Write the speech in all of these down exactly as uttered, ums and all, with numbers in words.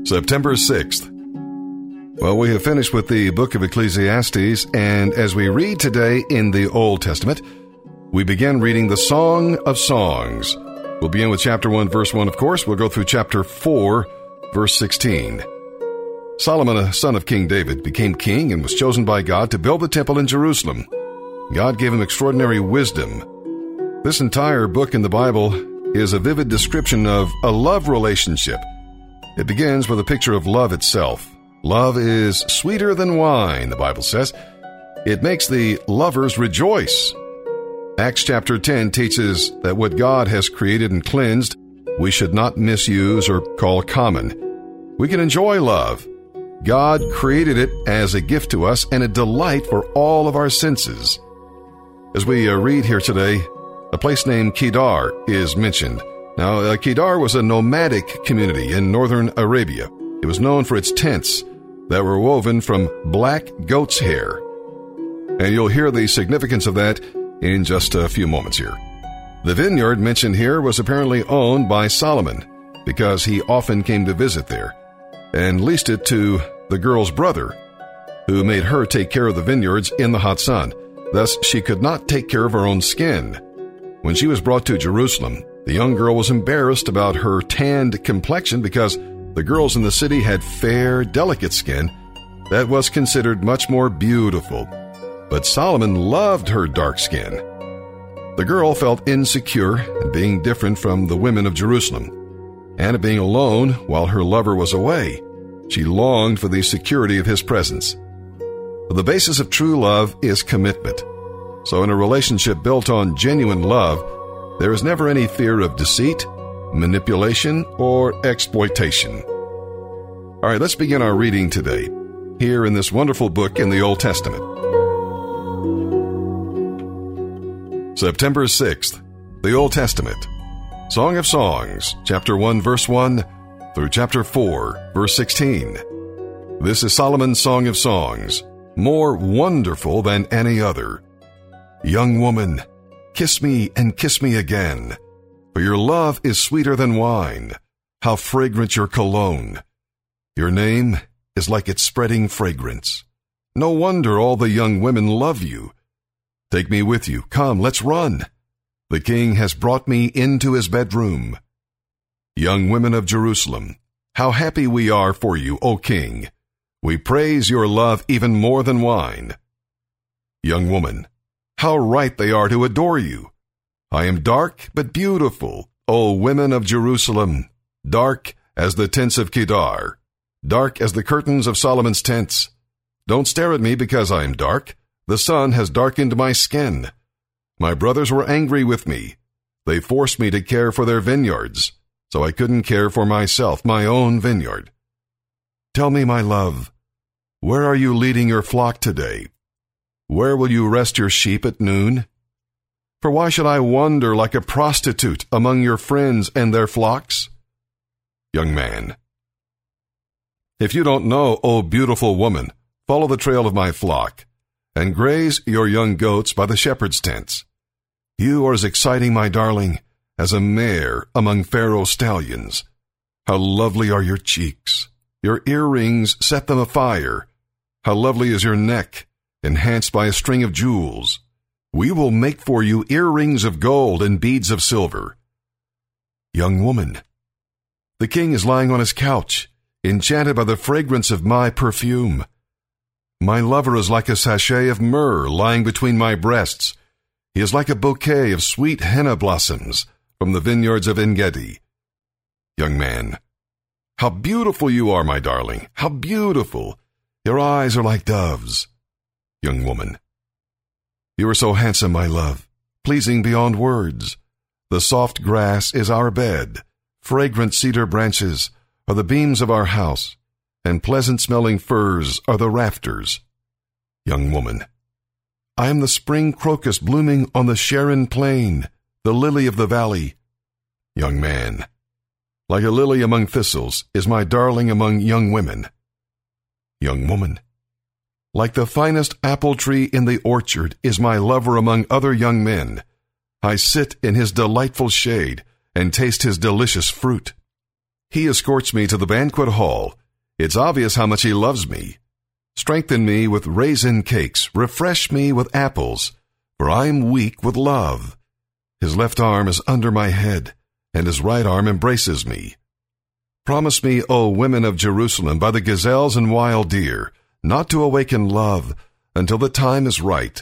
September sixth. Well, we have finished with the book of Ecclesiastes, and as we read today in the Old Testament, we begin reading the Song of Songs. We'll begin with chapter one, verse one, of course. We'll go through chapter four, verse sixteen. Solomon, a son of King David, became king and was chosen by God to build the temple in Jerusalem. God gave him extraordinary wisdom. This entire book in the Bible is a vivid description of a love relationship. It begins with a picture of love itself. Love is sweeter than wine, the Bible says. It makes the lovers rejoice. Acts chapter ten teaches that what God has created and cleansed, we should not misuse or call common. We can enjoy love. God created it as a gift to us and a delight for all of our senses. As we uh, read here today, a place named Kedar is mentioned. Now, uh, Kedar was a nomadic community in northern Arabia. It was known for its tents that were woven from black goat's hair. And you'll hear the significance of that in just a few moments here. The vineyard mentioned here was apparently owned by Solomon because he often came to visit there and leased it to the girl's brother, who made her take care of the vineyards in the hot sun. Thus, she could not take care of her own skin. When she was brought to Jerusalem, the young girl was embarrassed about her tanned complexion because the girls in the city had fair, delicate skin that was considered much more beautiful. But Solomon loved her dark skin. The girl felt insecure at being different from the women of Jerusalem, and at being alone while her lover was away. She longed for the security of his presence. The basis of true love is commitment. So in a relationship built on genuine love, there is never any fear of deceit, manipulation, or exploitation. All right, let's begin our reading today, here in this wonderful book in the Old Testament. September sixth, the Old Testament. Song of Songs, chapter one, verse one, through chapter four, verse sixteen. This is Solomon's Song of Songs, more wonderful than any other. Young woman, kiss me and kiss me again, for your love is sweeter than wine. How fragrant your cologne! Your name is like its spreading fragrance. No wonder all the young women love you. Take me with you. Come, let's run. The king has brought me into his bedroom. Young women of Jerusalem, how happy we are for you, O king. We praise your love even more than wine. Young woman, how right they are to adore you. I am dark but beautiful, O women of Jerusalem, dark as the tents of Kedar, dark as the curtains of Solomon's tents. Don't stare at me because I am dark. The sun has darkened my skin. My brothers were angry with me. They forced me to care for their vineyards, so I couldn't care for myself, my own vineyard. Tell me, my love, where are you leading your flock today? Where will you rest your sheep at noon? For why should I wander like a prostitute among your friends and their flocks? Young man, if you don't know, O beautiful woman, follow the trail of my flock, and graze your young goats by the shepherd's tents. You are as exciting, my darling, as a mare among Pharaoh's stallions. How lovely are your cheeks! Your earrings set them afire. How lovely is your neck, enhanced by a string of jewels. We will make for you earrings of gold and beads of silver. Young woman, the king is lying on his couch, enchanted by the fragrance of my perfume. My lover is like a sachet of myrrh lying between my breasts. He is like a bouquet of sweet henna blossoms from the vineyards of En-Gedi. Young man, how beautiful you are, my darling, how beautiful! Your eyes are like doves. Young woman, you are so handsome, my love, pleasing beyond words. The soft grass is our bed, fragrant cedar branches are the beams of our house, and pleasant-smelling firs are the rafters. Young woman, I am the spring crocus blooming on the Sharon plain, the lily of the valley. Young man, like a lily among thistles is my darling among young women. Young woman, like the finest apple tree in the orchard is my lover among other young men. I sit in his delightful shade and taste his delicious fruit. He escorts me to the banquet hall. It's obvious how much he loves me. Strengthen me with raisin cakes, refresh me with apples, for I am weak with love. His left arm is under my head, and his right arm embraces me. Promise me, O women of Jerusalem, by the gazelles and wild deer, not to awaken love until the time is right.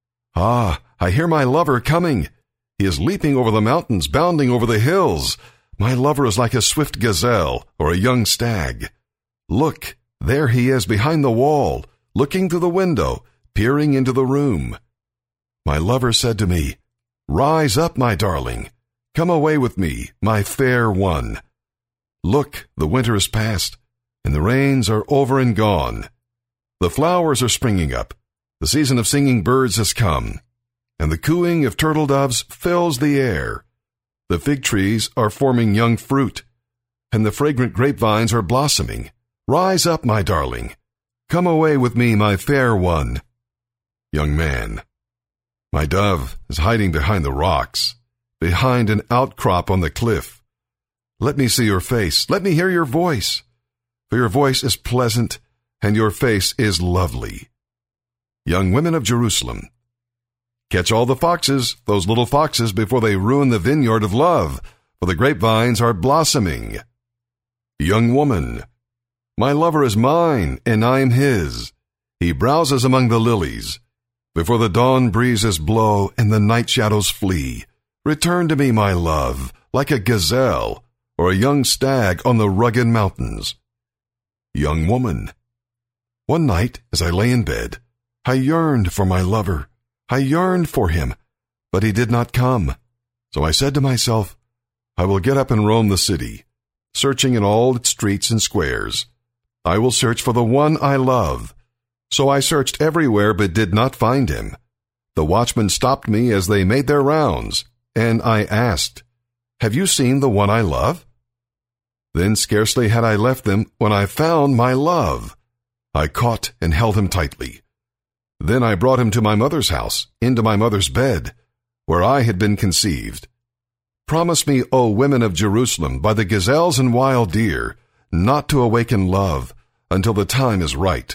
Ah, I hear my lover coming. He is leaping over the mountains, bounding over the hills. My lover is like a swift gazelle or a young stag. Look, there he is behind the wall, looking through the window, peering into the room. My lover said to me, Rise up, my darling. Come away with me, my fair one. Look, the winter is past, and the rains are over and gone. The flowers are springing up. The season of singing birds has come, and the cooing of turtle doves fills the air. The fig trees are forming young fruit, and the fragrant grapevines are blossoming. Rise up, my darling. Come away with me, my fair one. Young man. My dove is hiding behind the rocks, behind an outcrop on the cliff. Let me see your face. Let me hear your voice. For your voice is pleasant, and your face is lovely. Young women of Jerusalem. Catch all the foxes, those little foxes, before they ruin the vineyard of love, for the grapevines are blossoming. Young woman. My lover is mine, and I am his. He browses among the lilies. Before the dawn breezes blow and the night shadows flee, return to me, my love, like a gazelle or a young stag on the rugged mountains. Young woman. One night, as I lay in bed, I yearned for my lover. I yearned for him, but he did not come. So I said to myself, I will get up and roam the city, searching in all its streets and squares. I will search for the one I love. So I searched everywhere but did not find him. The watchmen stopped me as they made their rounds, and I asked, Have you seen the one I love? Then scarcely had I left them when I found my love. I caught and held him tightly. Then I brought him to my mother's house, into my mother's bed, where I had been conceived. Promise me, O women of Jerusalem, by the gazelles and wild deer, not to awaken love until the time is right.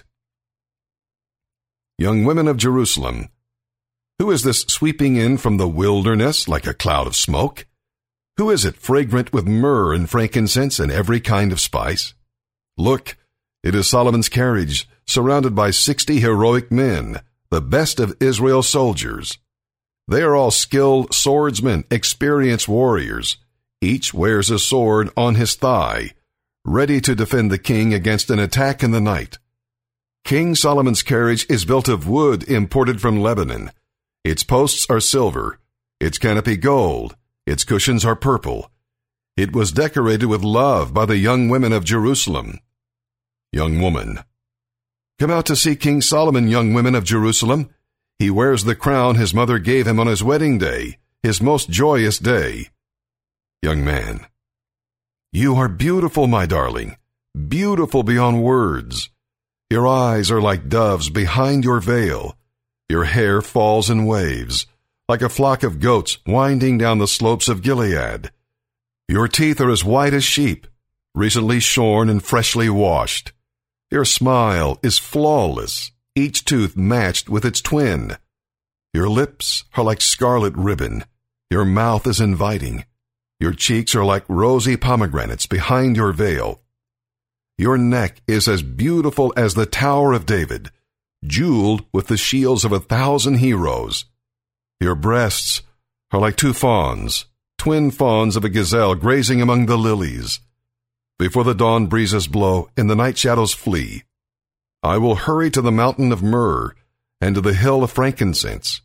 Young women of Jerusalem. Who is this sweeping in from the wilderness like a cloud of smoke? Who is it fragrant with myrrh and frankincense and every kind of spice? Look, it is Solomon's carriage, surrounded by sixty heroic men, the best of Israel's soldiers. They are all skilled swordsmen, experienced warriors. Each wears a sword on his thigh, ready to defend the king against an attack in the night. King Solomon's carriage is built of wood imported from Lebanon. Its posts are silver, its canopy gold, its cushions are purple. It was decorated with love by the young women of Jerusalem. Young woman. Come out to see King Solomon, young women of Jerusalem. He wears the crown his mother gave him on his wedding day, his most joyous day. Young man. You are beautiful, my darling, beautiful beyond words. Your eyes are like doves behind your veil. Your hair falls in waves, like a flock of goats winding down the slopes of Gilead. Your teeth are as white as sheep, recently shorn and freshly washed. Your smile is flawless, each tooth matched with its twin. Your lips are like scarlet ribbon. Your mouth is inviting. Your cheeks are like rosy pomegranates behind your veil. Your neck is as beautiful as the Tower of David, jeweled with the shields of a thousand heroes. Your breasts are like two fawns, twin fawns of a gazelle grazing among the lilies. Before the dawn breezes blow and the night shadows flee, I will hurry to the mountain of myrrh and to the hill of frankincense.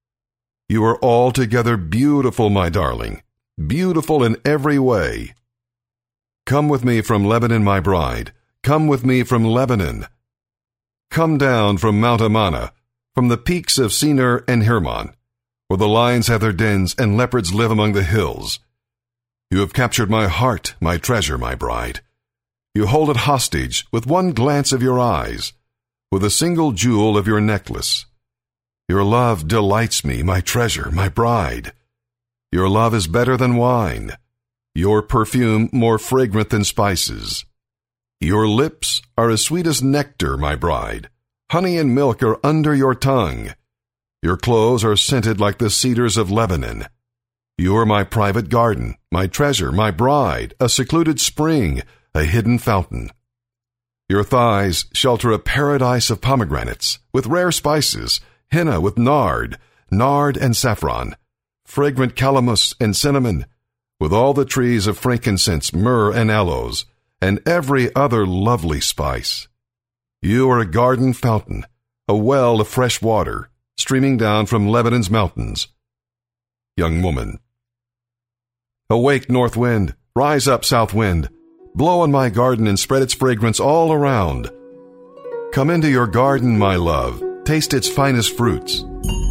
You are altogether beautiful, my darling, beautiful in every way. Come with me from Lebanon, my bride. Come with me from Lebanon. Come down from Mount Amana, from the peaks of Senir and Hermon, where the lions have their dens and leopards live among the hills. You have captured my heart, my treasure, my bride. You hold it hostage with one glance of your eyes, with a single jewel of your necklace. Your love delights me, my treasure, my bride. Your love is better than wine. your perfume more fragrant than spices. Your lips are as sweet as nectar, my bride. Honey and milk are under your tongue. Your clothes are scented like the cedars of Lebanon. You are my private garden, my treasure, my bride, a secluded spring, a hidden fountain. Your thighs shelter a paradise of pomegranates, with rare spices, henna with nard, nard and saffron, fragrant calamus and cinnamon, with all the trees of frankincense, myrrh, and aloes, and every other lovely spice. You are a garden fountain, a well of fresh water, streaming down from Lebanon's mountains. Young woman. Awake, north wind, rise up, south wind, blow on my garden and spread its fragrance all around. Come into your garden, my love, taste its finest fruits.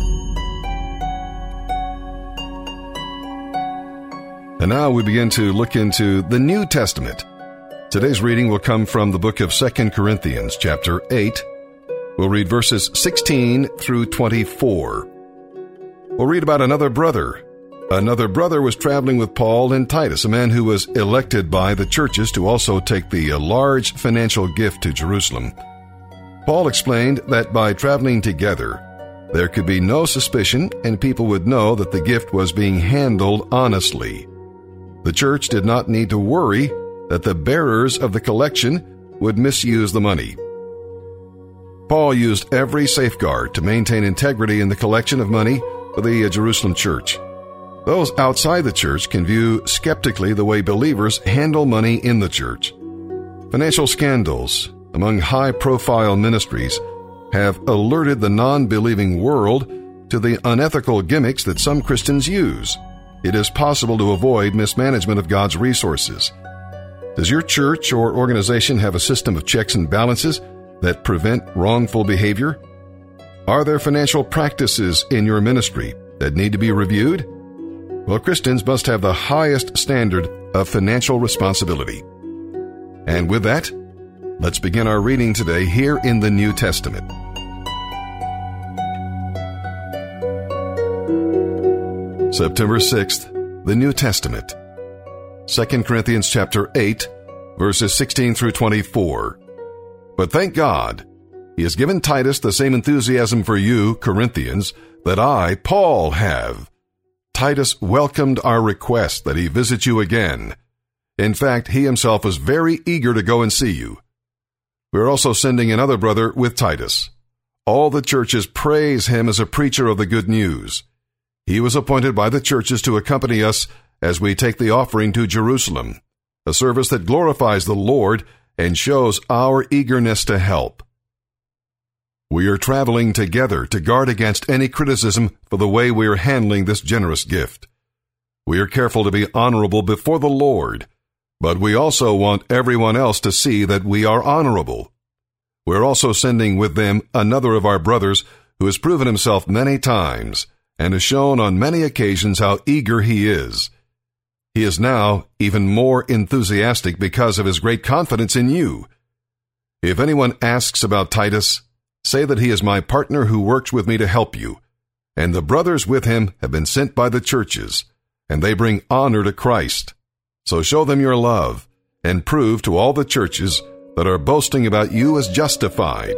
And now we begin to look into the New Testament. Today's reading will come from the book of Second Corinthians, chapter eight. We'll read verses sixteen through twenty-four. We'll read about another brother. Another brother was traveling with Paul and Titus, a man who was elected by the churches to also take the large financial gift to Jerusalem. Paul explained that by traveling together, there could be no suspicion and people would know that the gift was being handled honestly. The church did not need to worry that the bearers of the collection would misuse the money. Paul used every safeguard to maintain integrity in the collection of money for the Jerusalem church. Those outside the church can view skeptically the way believers handle money in the church. Financial scandals among high-profile ministries have alerted the non-believing world to the unethical gimmicks that some Christians use. It is possible to avoid mismanagement of God's resources. Does your church or organization have a system of checks and balances that prevent wrongful behavior? Are there financial practices in your ministry that need to be reviewed? Well, Christians must have the highest standard of financial responsibility. And with that, let's begin our reading today here in the New Testament. September sixth, the New Testament. Second Corinthians chapter eight, verses sixteen through twenty-four. But thank God, He has given Titus the same enthusiasm for you, Corinthians, that I, Paul, have. Titus welcomed our request that he visit you again. In fact, he himself was very eager to go and see you. We are also sending another brother with Titus. All the churches praise him as a preacher of the good news. He was appointed by the churches to accompany us as we take the offering to Jerusalem, a service that glorifies the Lord and shows our eagerness to help. We are traveling together to guard against any criticism for the way we are handling this generous gift. We are careful to be honorable before the Lord, but we also want everyone else to see that we are honorable. We are also sending with them another of our brothers who has proven himself many times and has shown on many occasions how eager he is. He is now even more enthusiastic because of his great confidence in you. If anyone asks about Titus, say that he is my partner who works with me to help you, and the brothers with him have been sent by the churches, and they bring honor to Christ. So show them your love, and prove to all the churches that are boasting about you as justified.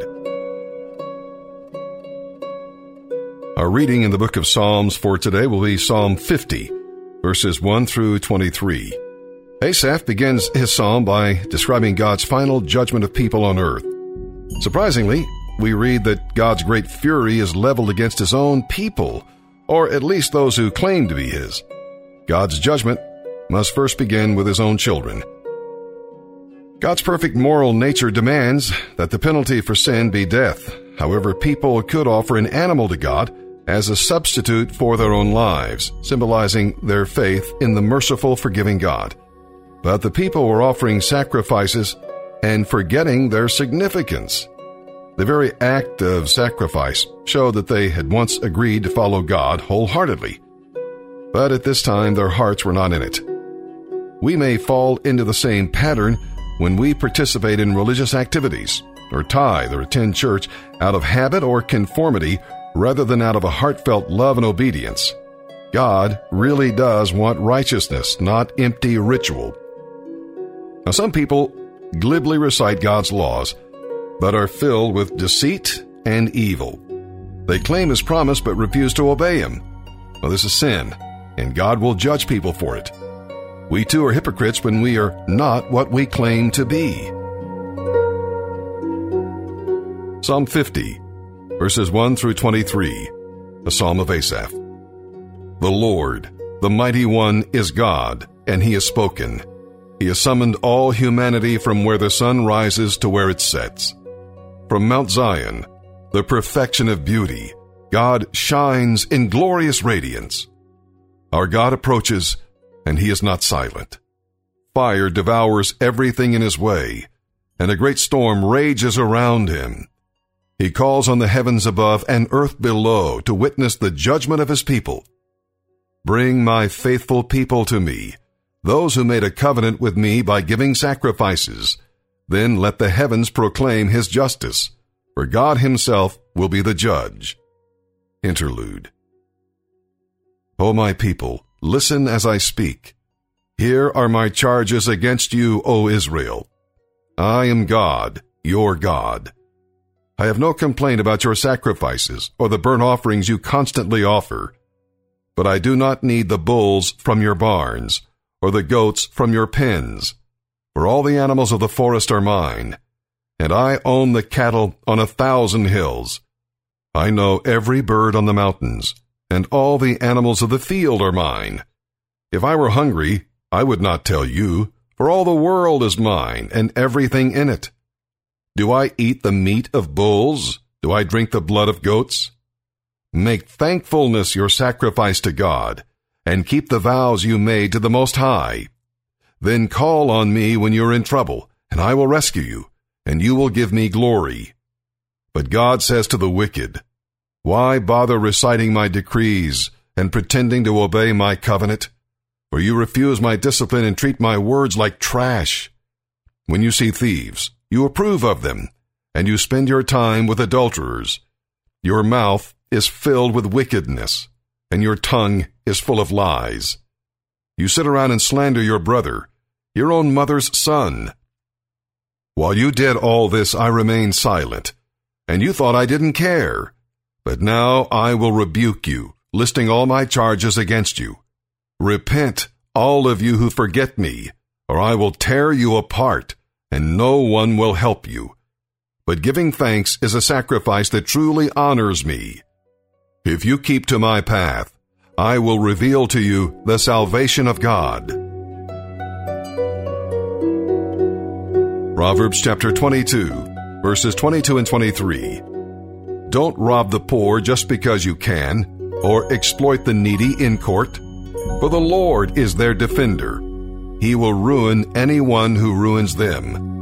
Our reading in the book of Psalms for today will be Psalm fifty, verses one through twenty-three. Asaph begins his psalm by describing God's final judgment of people on earth. Surprisingly, we read that God's great fury is leveled against his own people, or at least those who claim to be his. God's judgment must first begin with his own children. God's perfect moral nature demands that the penalty for sin be death. However, people could offer an animal to God as a substitute for their own lives, symbolizing their faith in the merciful, forgiving God. But the people were offering sacrifices and forgetting their significance. The very act of sacrifice showed that they had once agreed to follow God wholeheartedly. But at this time, their hearts were not in it. We may fall into the same pattern when we participate in religious activities, or tithe or attend church out of habit or conformity rather than out of a heartfelt love and obedience. God really does want righteousness, not empty ritual. Now, some people glibly recite God's laws, but are filled with deceit and evil. They claim His promise but refuse to obey Him. Well, this is sin, and God will judge people for it. We too are hypocrites when we are not what we claim to be. Psalm fifty, verses one through twenty-three, a psalm of Asaph. The Lord, the Mighty One, is God, and He has spoken. He has summoned all humanity from where the sun rises to where it sets. From Mount Zion, the perfection of beauty, God shines in glorious radiance. Our God approaches, and He is not silent. Fire devours everything in His way, and a great storm rages around Him. He calls on the heavens above and earth below to witness the judgment of His people. Bring my faithful people to me, those who made a covenant with me by giving sacrifices. Then let the heavens proclaim His justice, for God Himself will be the judge. Interlude. O my people, listen as I speak. Here are my charges against you, O Israel. I am God, your God. I have no complaint about your sacrifices or the burnt offerings you constantly offer. But I do not need the bulls from your barns, or the goats from your pens. For all the animals of the forest are mine, and I own the cattle on a thousand hills. I know every bird on the mountains, and all the animals of the field are mine. If I were hungry, I would not tell you, for all the world is mine, and everything in it. Do I eat the meat of bulls? Do I drink the blood of goats? Make thankfulness your sacrifice to God, and keep the vows you made to the Most High. Then call on me when you're in trouble, and I will rescue you, and you will give me glory. But God says to the wicked, why bother reciting my decrees and pretending to obey my covenant? For you refuse my discipline and treat my words like trash. When you see thieves, you approve of them, and you spend your time with adulterers. Your mouth is filled with wickedness, and your tongue is full of lies. You sit around and slander your brother, your own mother's son. While you did all this, I remained silent, and you thought I didn't care. But now I will rebuke you, listing all my charges against you. Repent, all of you who forget me, or I will tear you apart, and no one will help you. But giving thanks is a sacrifice that truly honors me. If you keep to my path, I will reveal to you the salvation of God. Proverbs chapter twenty-two, verses twenty-two and twenty-three. Don't rob the poor just because you can, or exploit the needy in court, for the Lord is their defender. He will ruin anyone who ruins them.